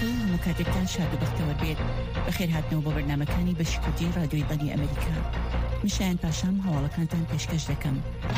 و مکاتبتان شاد و بەختەوە بێت بەخێر هاتنەوە بۆ بەرنامەکانی بەشی کوردی ڕادیۆی بەنی ئەمریکا. میشایان پاشام هەواڵەکانتان پێشکەش دەکەم.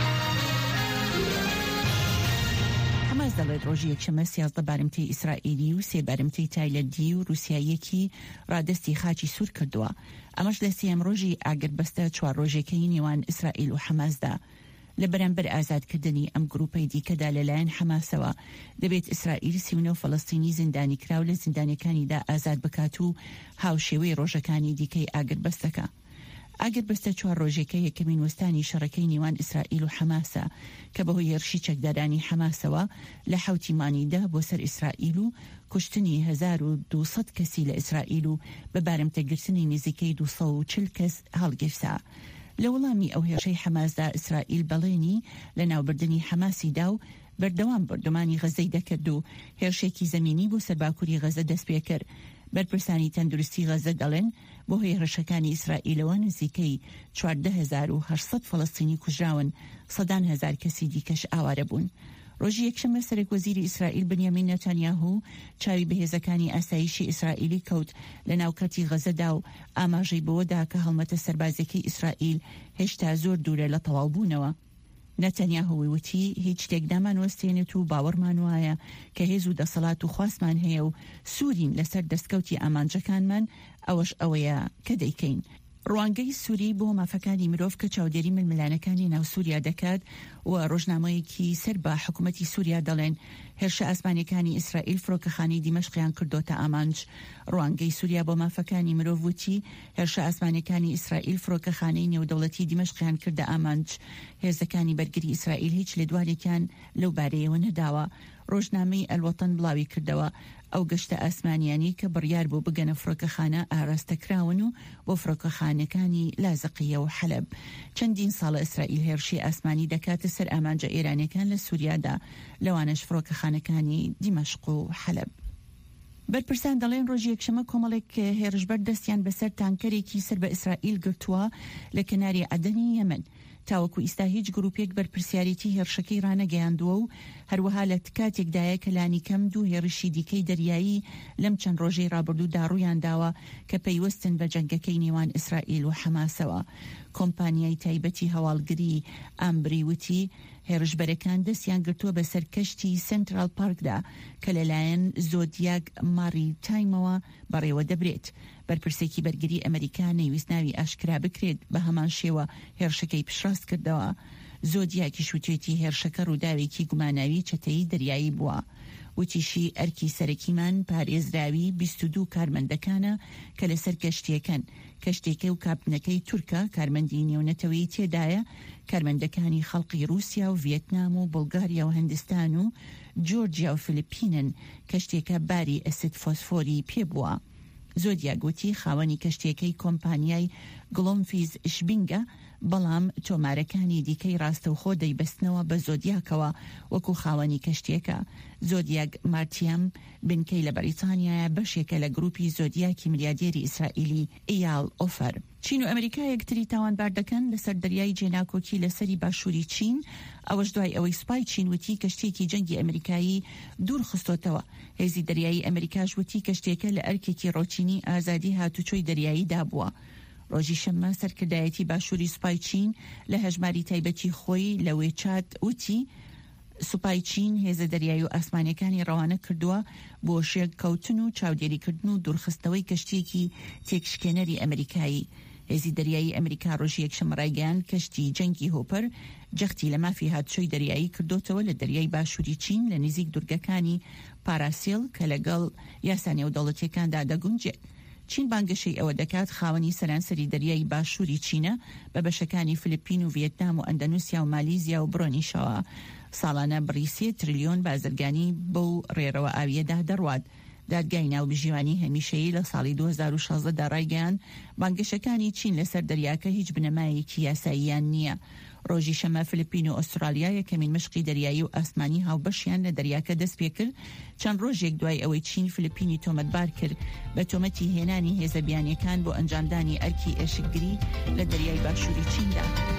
حماس دەڵێت ڕۆژی یەکشەمە 13 بارمتەی ئیسرائیلی و 3 بارمتەی تایلەندی و رووسیایەکی ڕادستی خاچی سوور کردووە. ئەمەش لە سێم ڕۆژی ئاگربەستە 4 ڕۆژێکەی نێوان ئیسرائیل و حماسدا. لە بەرامبەر ئازادکردنی ئەم گروپەی دیکەدا لەلایەن حماسەوە دەبێت ئیسرائیل 39 فەڵەستینی زیندانی کراو لە زیندانەکانیدا ئازاد بکات و هاوشێوەی ڕۆژەکانی دیکەی ئاگربەستەکە. ئاگربەستە 4 ڕۆژێکە یەکەمین وەستانی شەڕەکەی نێوان ئیسرائیل و حماسە کە بەهۆی هێرشی چەکدارانی حماسەوە لە 7 مانگدا بۆ سەر ئیسرائیل و کوشتنی 1200 کەسی لە ئیسرائیل و بە بارمتەگرتنی نزیکەی 240 کەس هەڵگرسا. لە وەڵامی ئەو هێرشەی حماسدا ئیسرائیل بەڵێنی لە ناوبردنی حماسیدا و بەردەوام بردومانی غەزەی دەکرد و هێرشێکی زەمینی بۆ سەرباکووری غەزە دەست پێ کرد. بەرپرسانی تەندروستی غەزە دەڵێن بۆ هێرشەکانی ئیسرائیلەوە نزیکەی 14800 فەڵەستینی کوژراون، 100,000 کەسی دیکەش ئاوارە بوون. ڕۆژی یەکشەمە سەرۆکوەزیری ئیسرائیل بنیامین نەتانیاهو چاوی بەهێزەکانی ئاسایشی ئیسرائیلی کەوت لە ناوکەتی غەزەدا و ئاماژەی بەوەدا کە هەڵمەتە سەربازەکەی ئیسرائیل هێشتا زۆر دوورە لە تەواوبوونەوە. نەتەنیاهوی وتی هیچ شتێک دامان وەستێنێت و باوەڕمان وایە کە هێز و دەسەڵات و خواستمان هەیە و سوورین لەسەر دەستکەوتی ئامانجەکانمان، ئەوەش ئەوەیە کە دەیکەین. ڕوانگەی سووری بۆ مافەکانی مرۆڤ کە چاودێری ململانەکانی ناو سووریا دەکات و ڕۆژنامەیەکی سەر بە حکوومەتی سووریا دەڵێن هێرشە ئاسمانیەکانی ئیسرائیل فڕۆکەخانەی دیمەشقیان کردۆتە ئامانج. ڕوانگەی سووریا بۆ مافەکانی مرۆڤ وتی هێرشە ئاسمانیەکانی ئیسرائیل فڕۆکەخانەی نێودەوڵەتی دیمەشقیان کردە ئامانج. هێزەکانی بەرگری ئیسرائیل هیچ لێدوانێکیان لەو بارەیەوە نەداوە. ڕۆژنامەی ئەلوەتەن بڵاوی کردەوە ئەو گەشتە ئاسمانیانی کە بڕیار بۆ بگەنە فڕۆکەخانە ئاراستەکراون و بۆ فڕۆکەخانەکانی لازقیە و حەلب. چەندین ساڵە ئیسرائیل هێرشی ئاسمانی دەکاتە سەر ئامانجە ئێرانیەکان لە سووریادا، لەوانش فڕۆکەخانەکانی دیمەشق و حەلب. بەرپرسان دەڵێن ڕۆژی یەکشەمە کۆمەڵێک هێرشبەر دەستیان بەسەر تانکەرێکی سەر بە ئیسرائیل گرتووە لە کەناری عەدەنی یەمەن. تاوەکو ئیستا هیچ گروپێک بەرپرسیارەتی هێرشەکەی ڕانەگەیاندووە و هەروەها لە کاتێکدایە کە لانی کەم 2 هێرشی دیکەی دەریایی لەم چەند ڕۆژەی ڕابردوودا ڕوویان داوە کە پەیوەستن بە جەنگەکەی نێوان ئیسرائیل و حماسەوە. کۆمپانیای تایبەتی هەواڵگری ئامبری وتی هێرشبەرەکان دەستیان گرتووە بەسەر کەشتی سنترال پارکدا کە لەلایەن زۆدیاک ماری تایمەوە بەڕێوە دەبرێت. بەرپرسێکی بەرگری ئەمریکا نەیویست ناوی ئاشکرا بکرێت، بە هەمان شێوە هێرشەکەی پشڕاست کردەوە. زۆدیاکی شوتێتی هێرشەکە ڕووداوێکی گوماناوی چەتەیی دەریایی بووە. وتیشی ئەرکی سەرەکیمان پارێزراوی 22 کارمەندەکانە کە لەسەر کەشتیەکەن. کەشتێکە و کاپنەکەی تورکە کارمەندی نێونەتەوەی تێدایە. کارمەندەکانی خەڵقی رووسیا و ڤیەتنام و بولگاریا و هەندستان و جۆرجیا و فلیپینن. کەشتێکە باری ئەسید فۆسفۆری پێبووە. زۆدیا گوتی خاوەنی کەشتێکەی کۆمپانیای گڵۆمفیز شبینگە، بەڵام تۆمارەکانی دیکەی ڕاستەوخۆ دەیبەستنەوە بە زۆدیاکەوە وەکو خاوەنی کەشتێکە. زۆدیاک مارتیام بنکەی لە بەریتانیایە بەشێکە لە گروپی زۆدیاکی ملیاردێری ئیسرائیلی ئیال ئۆفەر. چین و ئەمریکا یەکتری تاوانبار دەکەن لەسەر دەریای جێناکۆکی لەسەری باشووری چین. ئەوەش دوای ئەوەی سوپای چین وتی کەشتێکی جەنگی ئەمریکایی دوور خستۆتەوە. هێزی دەریایی ئەمریکاش وتی کەشتێکە لە ئەرکێکی ڕۆچینی ئازادی هاتوچۆی دەریایی دابووە. ڕۆژی شەممە سەرکردایەتی باشووری سوپای چین لە هەژماری تایبەتی خۆی لە وێچات وتی سوپای چین هێزە دەریایی و ئاسمانیەکانی ڕەوانە کردووە بۆ شێک کەوتن و چاودێریکردن و دوورخستەوەی کەشتێکی تێکشکێنەری ئەمریکایی. هێزی دەریایی ئەمریکا ڕۆژی یەکشەمە ڕایگەیاند کەشتی جەنگی هۆپەر جەختی لە مافی هاتوچۆی دەریایی کردوتەوە لە دەریای باشووری چین لە نزیک دورگەکانی پاراسیل کە لەگەڵ یاسا نێودەوڵەتیەکاندا دەگونجێت. چین بانگەشەی ئەوە دەکات خاوەنی سەرانسەری دەریای باشووری چینە بە بەشەکانی فلیپین و ڤیەتنام و ئەندەنوسیا و مالیزیا و بڕۆنیشەوە. ساڵانە بڕی 3 تریلیۆن بازرگانی بەو ڕێرەوە ئاویەدا دەڕوات. دادگای ناوبژیوانی هەمیشەیی لە ساڵی 2016دا ڕایگەیاند بانگەشەکانی چین لەسەر دەریاکە هیچ بنەمایەکی یاساییان نییە. ڕۆژی شەمە فلیپین و ئوسترالیا یەکەمین مشقی دەریایی و ئاسمانی هاوبەشیان لە دەریاکە دەست پێ کرد، چەند ڕۆژێک دوای ئەوەی چین فلیپینی تۆمەتبار کرد بە تۆمەتی هێنانی هێزە بیانیەکان بۆ ئەنجامدانی ئەرکی ئێشکگری لە دەریای باشووری چیندا.